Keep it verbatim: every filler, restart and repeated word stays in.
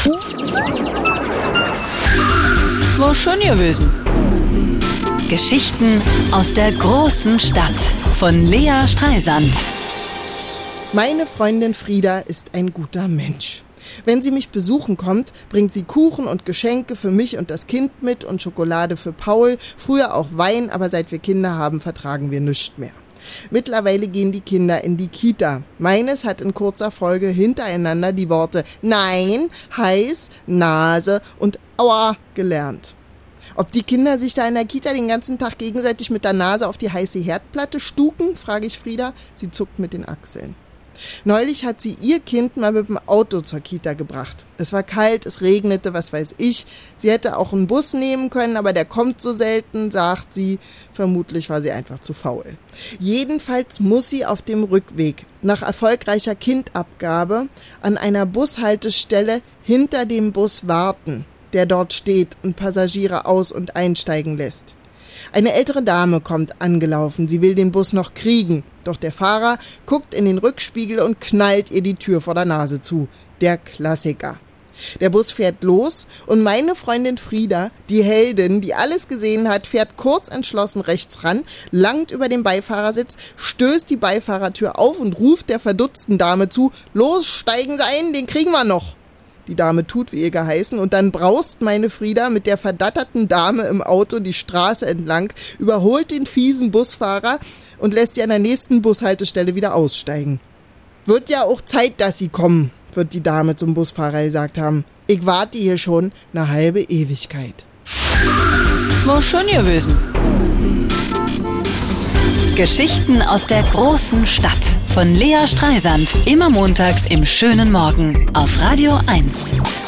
War schön gewesen. Geschichten aus der großen Stadt von Lea Streisand. Meine Freundin Frieda ist ein guter Mensch. Wenn sie mich besuchen kommt, bringt sie Kuchen und Geschenke für mich und das Kind mit und Schokolade für Paul, früher auch Wein, aber seit wir Kinder haben, vertragen wir nichts mehr. Mittlerweile gehen die Kinder in die Kita. Meines hat in kurzer Folge hintereinander die Worte Nein, heiß, Nase und Aua gelernt. Ob die Kinder sich da in der Kita den ganzen Tag gegenseitig mit der Nase auf die heiße Herdplatte stuken, frage ich Frieda. Sie zuckt mit den Achseln. Neulich hat sie ihr Kind mal mit dem Auto zur Kita gebracht. Es war kalt, es regnete, was weiß ich. Sie hätte auch einen Bus nehmen können, aber der kommt so selten, sagt sie. Vermutlich war sie einfach zu faul. Jedenfalls muss sie auf dem Rückweg nach erfolgreicher Kindabgabe an einer Bushaltestelle hinter dem Bus warten, der dort steht und Passagiere aus- und einsteigen lässt. Eine ältere Dame kommt angelaufen, sie will den Bus noch kriegen, doch der Fahrer guckt in den Rückspiegel und knallt ihr die Tür vor der Nase zu. Der Klassiker. Der Bus fährt los und meine Freundin Frieda, die Heldin, die alles gesehen hat, fährt kurz entschlossen rechts ran, langt über den Beifahrersitz, stößt die Beifahrertür auf und ruft der verdutzten Dame zu, los, steigen Sie ein, den kriegen wir noch. Die Dame tut, wie ihr geheißen, und dann braust meine Frieda mit der verdatterten Dame im Auto die Straße entlang, überholt den fiesen Busfahrer und lässt sie an der nächsten Bushaltestelle wieder aussteigen. Wird ja auch Zeit, dass sie kommen, wird die Dame zum Busfahrer gesagt haben. Ich warte hier schon eine halbe Ewigkeit. War schön gewesen. Geschichten aus der großen Stadt von Lea Streisand. Immer montags im schönen Morgen auf Radio eins.